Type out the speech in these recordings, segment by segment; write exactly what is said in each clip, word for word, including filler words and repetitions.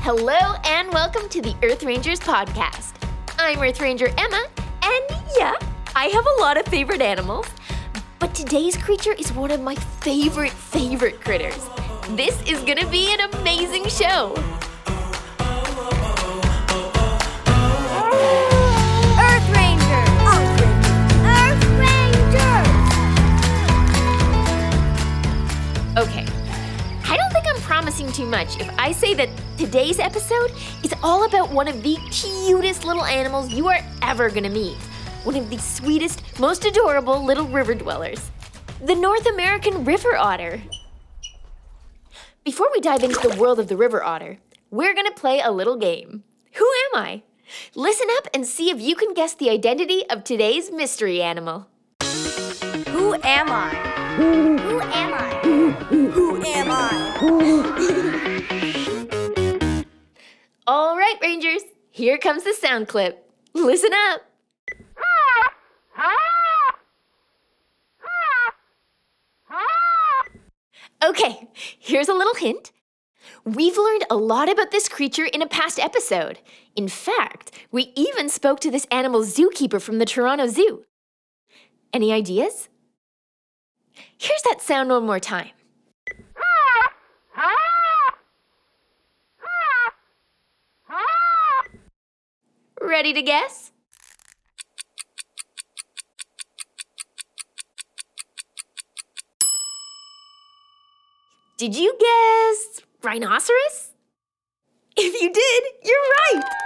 Hello and welcome to the Earth Rangers podcast. I'm Earth Ranger Emma, and yeah, I have a lot of favorite animals, but today's creature is one of my favorite, favorite critters. This is gonna be an amazing show. Earth Rangers! Earth Rangers! Earth Rangers! Okay, I don't think I'm promising too much if I say that today's episode is all about one of the cutest little animals you are ever gonna meet. One of the sweetest, most adorable little river dwellers. The North American river otter. Before we dive into the world of the river otter, we're gonna play a little game. Who am I? Listen up and see if you can guess the identity of today's mystery animal. Who am I? Who am I? Who am I? All right, Rangers, here comes the sound clip. Listen up. Okay, here's a little hint. We've learned a lot about this creature in a past episode. In fact, we even spoke to this animal's zookeeper from the Toronto Zoo. Any ideas? Here's that sound one more time. Ready to guess? Did you guess rhinoceros? If you did, you're right.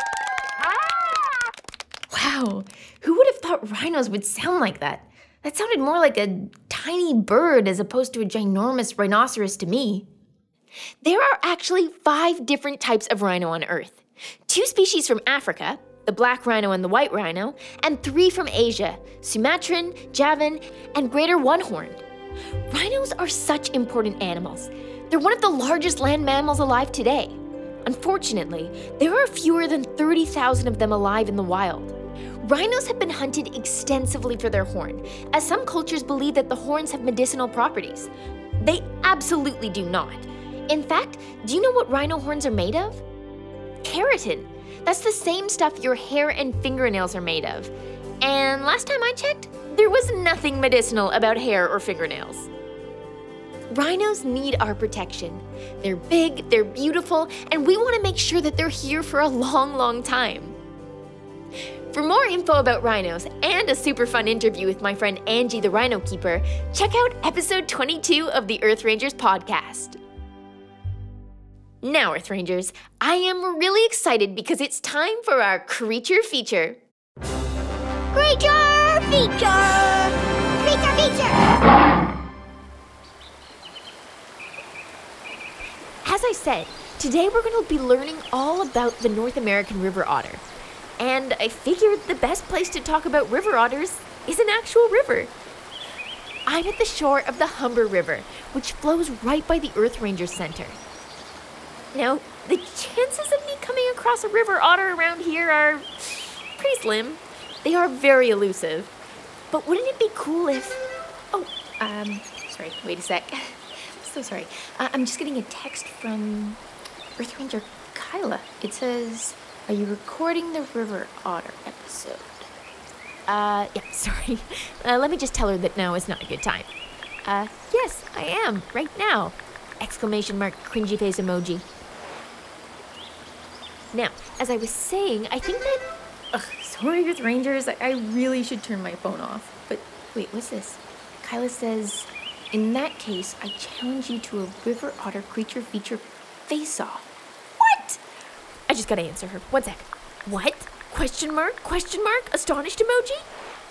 Wow, who would have thought rhinos would sound like that? That sounded more like a tiny bird as opposed to a ginormous rhinoceros to me. There are actually five different types of rhino on Earth. Two species from Africa, the black rhino and the white rhino, and three from Asia, Sumatran, Javan, and greater one-horned. Rhinos are such important animals. They're one of the largest land mammals alive today. Unfortunately, there are fewer than thirty thousand of them alive in the wild. Rhinos have been hunted extensively for their horn, as some cultures believe that the horns have medicinal properties. They absolutely do not. In fact, do you know what rhino horns are made of? Keratin. That's the same stuff your hair and fingernails are made of. And last time I checked, there was nothing medicinal about hair or fingernails. Rhinos need our protection. They're big, they're beautiful, and we want to make sure that they're here for a long, long time. For more info about rhinos and a super fun interview with my friend Angie the Rhino Keeper, check out episode twenty-two of the Earth Rangers podcast. Now, Earth Rangers, I am really excited because it's time for our creature feature. Creature feature! Creature feature! As I said, today we're going to be learning all about the North American river otter. And I figured the best place to talk about river otters is an actual river. I'm at the shore of the Humber River, which flows right by the Earth Rangers Center. Now, the chances of me coming across a river otter around here are pretty slim. They are very elusive. But wouldn't it be cool if... Oh, um, sorry, wait a sec. So sorry. Uh, I'm just getting a text from Earth Ranger Kyla. It says, "Are you recording the River Otter episode?" Uh, yeah, sorry. Uh, let me just tell her that now is not a good time. Uh, yes, I am, right now. Exclamation mark, cringy face emoji. Now, as I was saying, I think that... Ugh, sorry, Earth Rangers, I, I really should turn my phone off. But wait, what's this? Kyla says... In that case, I challenge you to a river otter creature feature face-off. What? I just gotta answer her. One sec. What? Question mark? Question mark? Astonished emoji?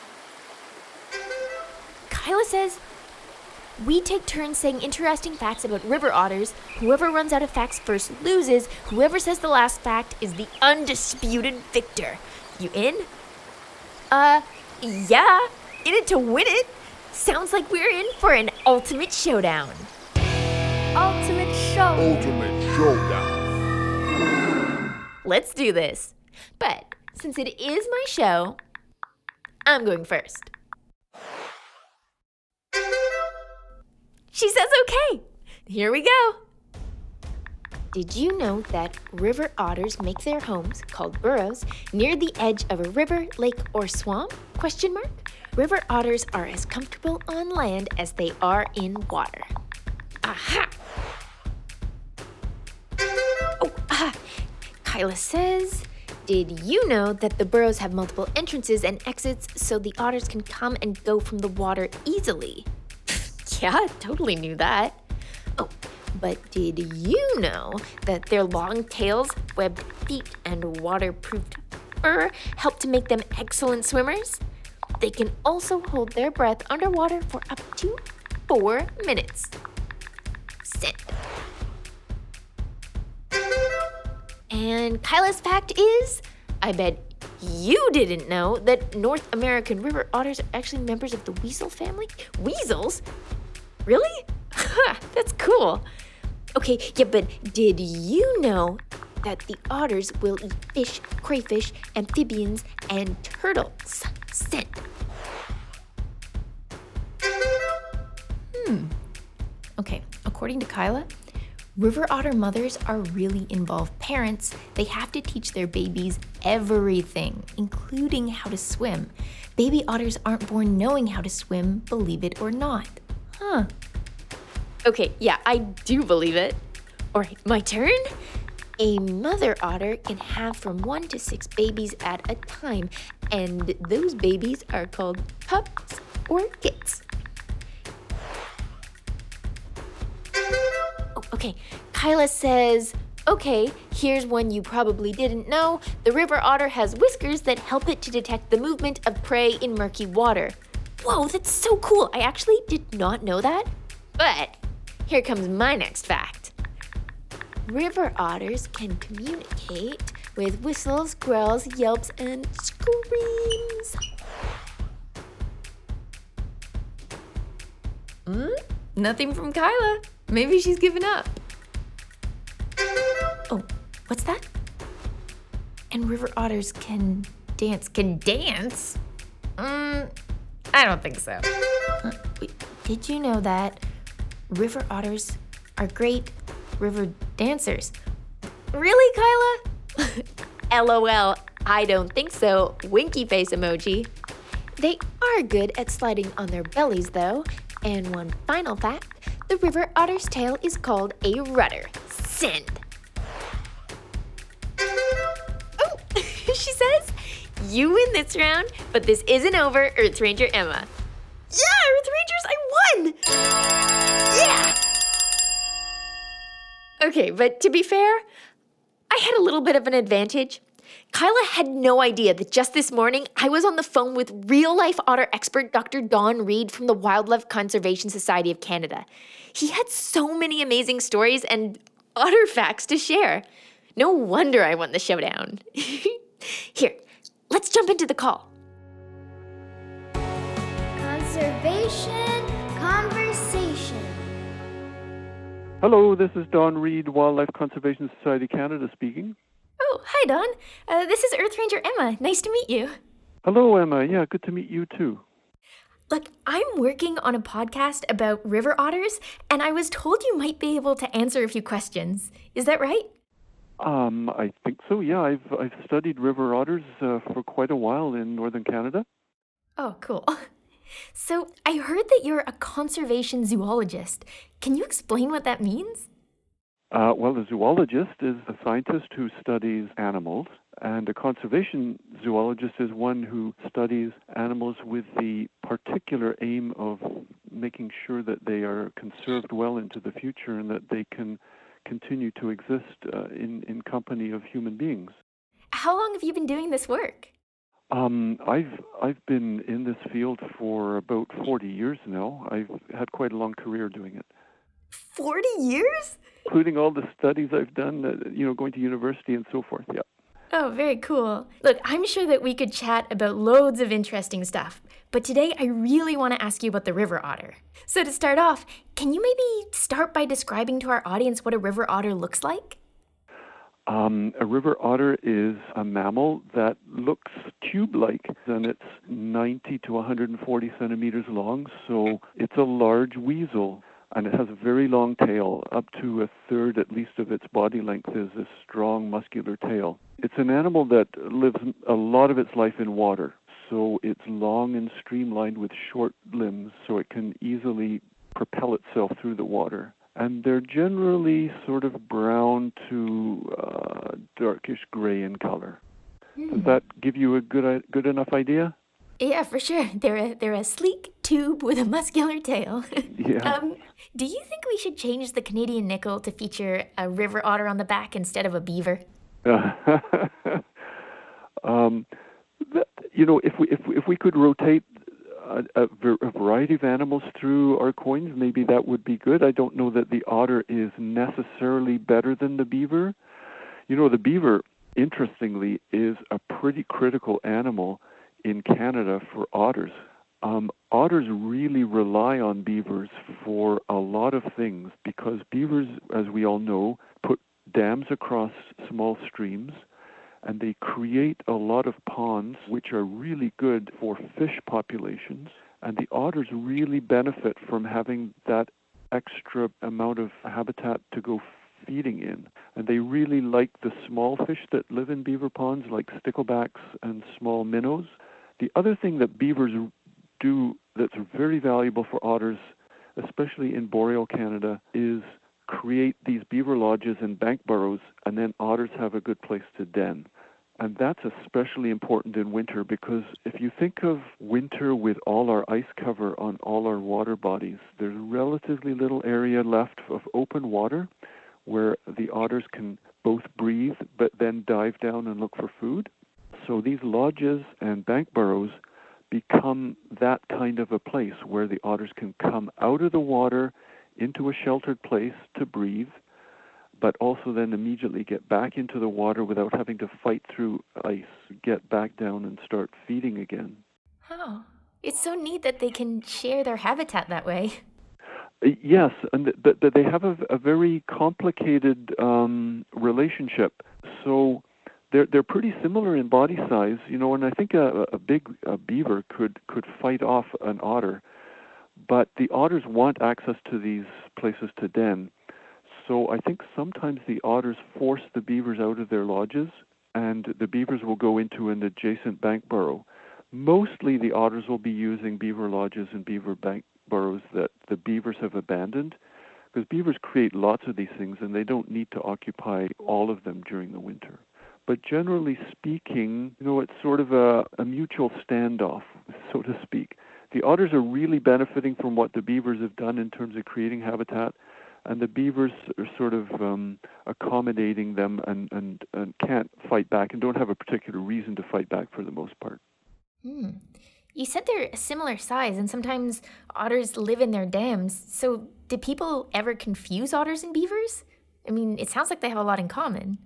Kyla says, we take turns saying interesting facts about river otters. Whoever runs out of facts first loses. Whoever says the last fact is the undisputed victor. You in? Uh, yeah. In it to win it. Sounds like we're in for an ultimate showdown. Ultimate show. Ultimate showdown. Let's do this. But since it is my show, I'm going first. She says okay. Here we go. Did you know that river otters make their homes, called burrows, near the edge of a river, lake, or swamp? Question mark. River otters are as comfortable on land as they are in water. Aha! Oh, aha! Kyla says, did you know that the burrows have multiple entrances and exits so the otters can come and go from the water easily? Yeah, totally knew that. Oh, but did you know that their long tails, webbed feet, and waterproofed fur help to make them excellent swimmers? They can also hold their breath underwater for up to four minutes. Sit. And Kyla's fact is, I bet you didn't know that North American river otters are actually members of the weasel family? Weasels? Really? That's cool. Okay, yeah, but did you know that the otters will eat fish, crayfish, amphibians, and turtles? Sit. Hmm. Okay, according to Kyla, river otter mothers are really involved parents. They have to teach their babies everything, including how to swim. Baby otters aren't born knowing how to swim, believe it or not. Huh. Okay, yeah, I do believe it. All right, my turn. A mother otter can have from one to six babies at a time, and those babies are called pups or kits. Oh, okay, Kyla says, okay, here's one you probably didn't know. The river otter has whiskers that help it to detect the movement of prey in murky water. Whoa, that's so cool. I actually did not know that. But here comes my next fact. River otters can communicate with whistles, growls, yelps, and screams. Hmm? Nothing from Kyla. Maybe she's given up. Oh, what's that? And river otters can dance. Can dance? Mm, I don't think so. Uh, wait, did you know that river otters are great river dancers? Really, Kyla? LOL, I don't think so. Winky face emoji. They are good at sliding on their bellies, though. And one final fact, the river otter's tail is called a rudder. Send. Oh, she says, you win this round, but this isn't over, Earth Ranger Emma. Yeah, Earth Rangers, I won! Yeah! Okay, but to be fair, I had a little bit of an advantage. Kyla had no idea that just this morning I was on the phone with real-life otter expert Doctor Don Reed from the Wildlife Conservation Society of Canada. He had so many amazing stories and otter facts to share. No wonder I won the showdown. Here, let's jump into the call. Conservation Conversation. Hello, this is Don Reed, Wildlife Conservation Society Canada speaking. Oh, hi, Don. Uh, this is Earth Ranger Emma. Nice to meet you. Hello, Emma. Yeah, good to meet you too. Look, I'm working on a podcast about river otters, and I was told you might be able to answer a few questions. Is that right? Um, I think so. Yeah, I've I've studied river otters uh, for quite a while in northern Canada. Oh, cool. So I heard that you're a conservation zoologist. Can you explain what that means? Uh, well, a zoologist is a scientist who studies animals, and a conservation zoologist is one who studies animals with the particular aim of making sure that they are conserved well into the future and that they can continue to exist uh, in, in company of human beings. How long have you been doing this work? Um, I've I've been in this field for about forty years now. I've had quite a long career doing it. forty years? Including all the studies I've done, uh, you know, going to university and so forth, yeah. Oh, very cool. Look, I'm sure that we could chat about loads of interesting stuff, but today I really want to ask you about the river otter. So to start off, can you maybe start by describing to our audience what a river otter looks like? Um, a river otter is a mammal that looks tube-like, and it's ninety to one hundred forty centimeters long, so it's a large weasel. And it has a very long tail. Up to a third at least of its body length is a strong muscular tail. It's an animal that lives a lot of its life in water. So it's long and streamlined with short limbs, so it can easily propel itself through the water. And they're generally sort of brown to uh, darkish gray in color. Hmm. Does that give you a good good enough idea? Yeah, for sure. They're a, they're a sleek tube with a muscular tail. Yeah. um, do you think we should change the Canadian nickel to feature a river otter on the back instead of a beaver? um, that, you know, if we if we, if we could rotate a, a, a variety of animals through our coins, maybe that would be good. I don't know that the otter is necessarily better than the beaver. You know, the beaver, interestingly, is a pretty critical animal in Canada for otters. Um, otters really rely on beavers for a lot of things because beavers, as we all know, put dams across small streams, and they create a lot of ponds which are really good for fish populations, and the otters really benefit from having that extra amount of habitat to go feeding in. And they really like the small fish that live in beaver ponds, like sticklebacks and small minnows. The other thing that beavers do that's very valuable for otters, especially in boreal Canada, is create these beaver lodges and bank burrows, and then otters have a good place to den. And that's especially important in winter because if you think of winter with all our ice cover on all our water bodies, there's relatively little area left of open water where the otters can both breathe but then dive down and look for food. So these lodges and bank burrows become that kind of a place where the otters can come out of the water into a sheltered place to breathe, but also then immediately get back into the water without having to fight through ice, get back down and start feeding again. Oh, it's so neat that they can share their habitat that way. Yes, and th- th- they have a, a very complicated um, relationship. So they're they're pretty similar in body size, you know. And I think a, a big a beaver could could fight off an otter, but the otters want access to these places to den. So I think sometimes the otters force the beavers out of their lodges, and the beavers will go into an adjacent bank burrow. Mostly the otters will be using beaver lodges and beaver bank burrows that the beavers have abandoned, because beavers create lots of these things and they don't need to occupy all of them during the winter. But generally speaking, you know, it's sort of a, a mutual standoff, so to speak. The otters are really benefiting from what the beavers have done in terms of creating habitat, and the beavers are sort of um, accommodating them and, and, and can't fight back and don't have a particular reason to fight back for the most part. Hmm. You said they're a similar size, and sometimes otters live in their dams. So, do people ever confuse otters and beavers? I mean, it sounds like they have a lot in common.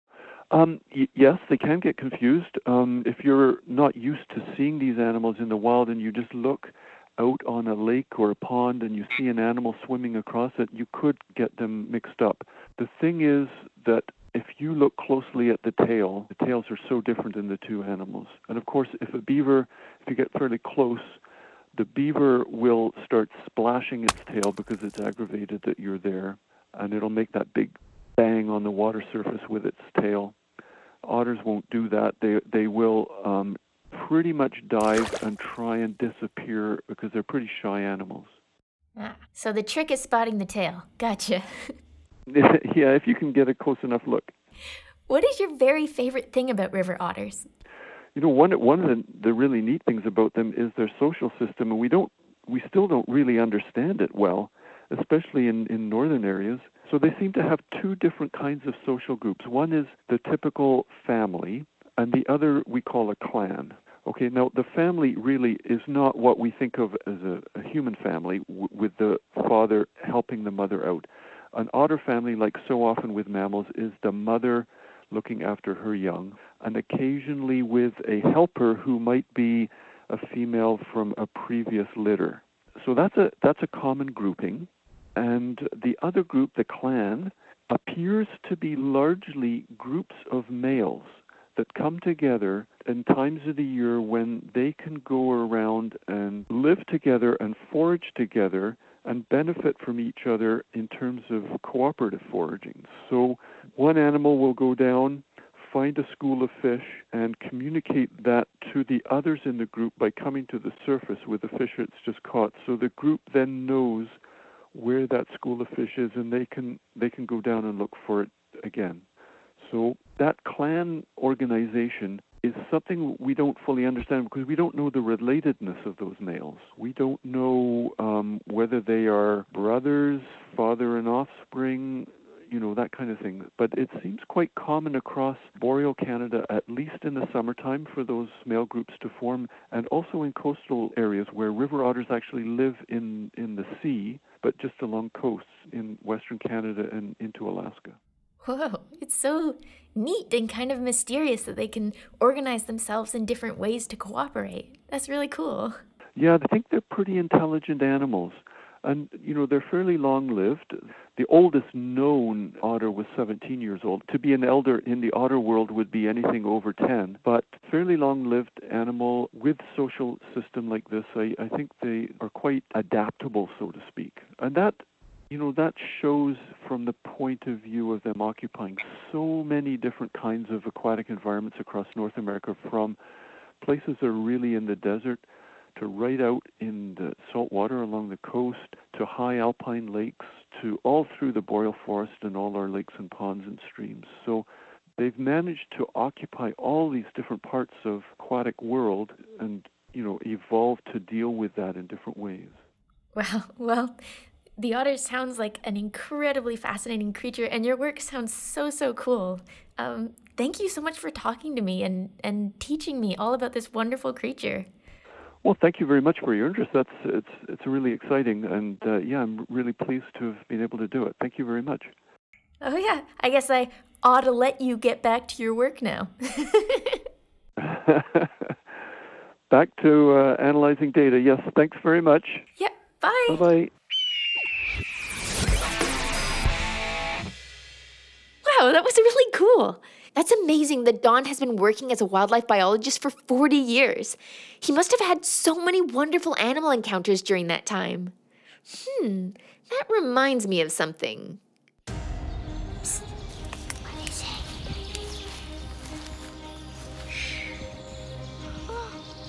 Um, y- yes, they can get confused. Um, if you're not used to seeing these animals in the wild and you just look out on a lake or a pond and you see an animal swimming across it, you could get them mixed up. The thing is that if you look closely at the tail, the tails are so different in the two animals. And of course, if a beaver, if you get fairly close, the beaver will start splashing its tail because it's aggravated that you're there, and it'll make that big bang on the water surface with its tail. Otters won't do that. They they will um, pretty much dive and try and disappear because they're pretty shy animals. Ah, so the trick is spotting the tail. Gotcha. Yeah, if you can get a close enough look. What is your very favorite thing about river otters? You know, one one of the, the really neat things about them is their social system, and we don't we still don't really understand it well, especially in, in northern areas. So they seem to have two different kinds of social groups. One is the typical family, and the other we call a clan. Okay, now the family really is not what we think of as a, a human family, w- with the father helping the mother out. An otter family, like so often with mammals, is the mother looking after her young, and occasionally with a helper who might be a female from a previous litter. So that's a that's a common grouping. And the other group, the clan, appears to be largely groups of males that come together in times of the year when they can go around and live together and forage together and benefit from each other in terms of cooperative foraging. So one animal will go down, find a school of fish, and communicate that to the others in the group by coming to the surface with the fish it's just caught. So the group then knows where that school of fish is, and they can they can go down and look for it again. So that clan organization is something we don't fully understand because we don't know the relatedness of those males. We don't know um, whether they are brothers, father and offspring, you know, that kind of thing. But it seems quite common across boreal Canada, at least in the summertime, for those male groups to form, and also in coastal areas where river otters actually live in, in the sea, but just along coasts in Western Canada and into Alaska. Whoa, it's so neat and kind of mysterious that they can organize themselves in different ways to cooperate. That's really cool. Yeah, I think they're pretty intelligent animals. And, you know, they're fairly long-lived. The oldest known otter was seventeen years old. To be an elder in the otter world would be anything over ten. But fairly long-lived animal with social system like this, I, I think they are quite adaptable, so to speak. And that, you know, that shows from the point of view of them occupying so many different kinds of aquatic environments across North America, from places that are really in the desert to right out in the salt water along the coast, to high alpine lakes, to all through the boreal forest and all our lakes and ponds and streams. So they've managed to occupy all these different parts of aquatic world and, you know, evolve to deal with that in different ways. Wow, well, the otter sounds like an incredibly fascinating creature, and your work sounds so, so cool. Um, thank you so much for talking to me and, and teaching me all about this wonderful creature. Well, thank you very much for your interest. That's it's it's really exciting, and uh, yeah, I'm really pleased to have been able to do it. Thank you very much. Oh yeah, I guess I ought to let you get back to your work now. Back to uh, analyzing data. Yes, thanks very much. Yeah, bye. Bye-bye. Wow, that was really cool. That's amazing that Don has been working as a wildlife biologist for forty years. He must have had so many wonderful animal encounters during that time. Hmm, that reminds me of something. Psst. What is it? Oh.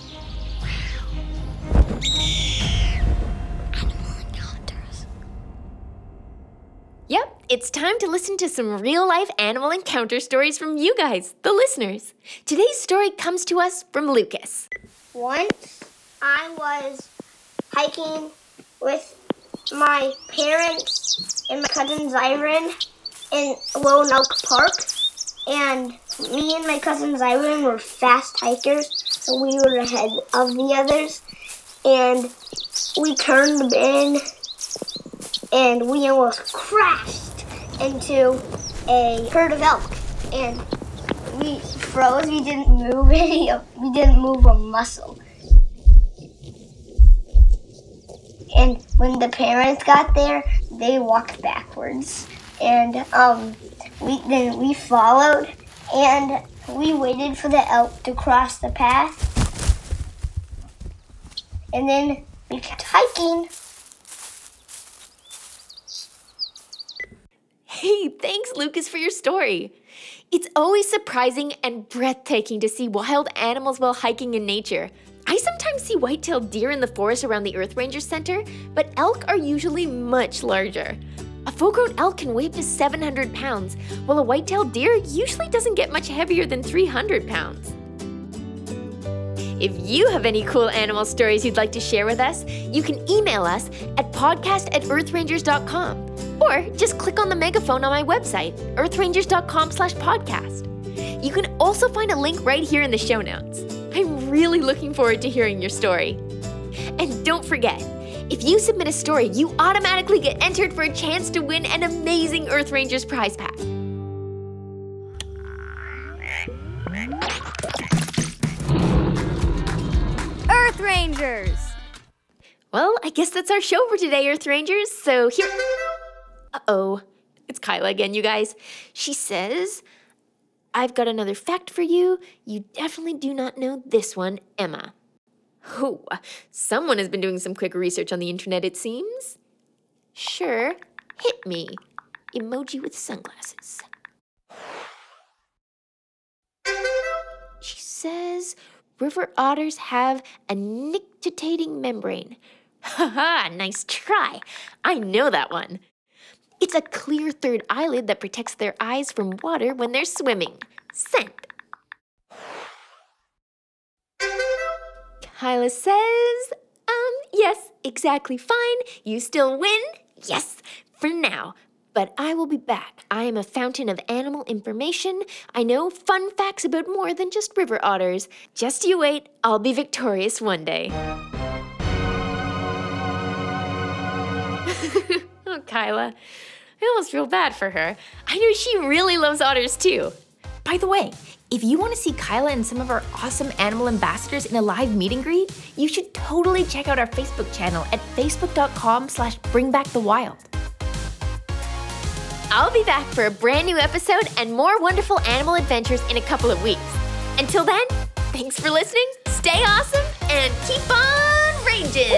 Wow. Animal encounters. Yep. It's time to listen to some real-life animal encounter stories from you guys, the listeners. Today's story comes to us from Lucas. Once I was hiking with my parents and my cousin Zyron in Lone Oak Park, and me and my cousin Zyron were fast hikers, so we were ahead of the others, and we turned in, and we almost crashed into a herd of elk, and we froze. We didn't move any. We didn't move a muscle. And when the parents got there, they walked backwards, and um, we then we followed, and we waited for the elk to cross the path, and then we kept hiking. Hey, thanks, Lucas, for your story. It's always surprising and breathtaking to see wild animals while hiking in nature. I sometimes see white-tailed deer in the forest around the Earth Rangers Center, but elk are usually much larger. A full-grown elk can weigh up to seven hundred pounds, while a white-tailed deer usually doesn't get much heavier than three hundred pounds. If you have any cool animal stories you'd like to share with us, you can email us at podcast at earthrangers dot com. Or just click on the megaphone on my website, earthrangers.com slash podcast. You can also find a link right here in the show notes. I'm really looking forward to hearing your story. And don't forget, if you submit a story, you automatically get entered for a chance to win an amazing Earth Rangers prize pack. Earth Rangers! Well, I guess that's our show for today, Earth Rangers. So here... Uh-oh. It's Kyla again, you guys. She says, I've got another fact for you. You definitely do not know this one, Emma. Oh, someone has been doing some quick research on the internet, it seems. Sure, hit me. Emoji with sunglasses. She says river otters have a nictitating membrane. Haha, nice try. I know that one. It's a clear third eyelid that protects their eyes from water when they're swimming. Sent. Kyla says, um, yes, exactly fine. You still win? Yes, for now. But I will be back. I am a fountain of animal information. I know fun facts about more than just river otters. Just you wait, I'll be victorious one day. Oh, Kyla. I almost feel bad for her. I know she really loves otters too. By the way, if you want to see Kyla and some of our awesome animal ambassadors in a live meet and greet, you should totally check out our Facebook channel at facebook.com slash bringbackthewild. I'll be back for a brand new episode and more wonderful animal adventures in a couple of weeks. Until then, thanks for listening, stay awesome, and keep on ranging!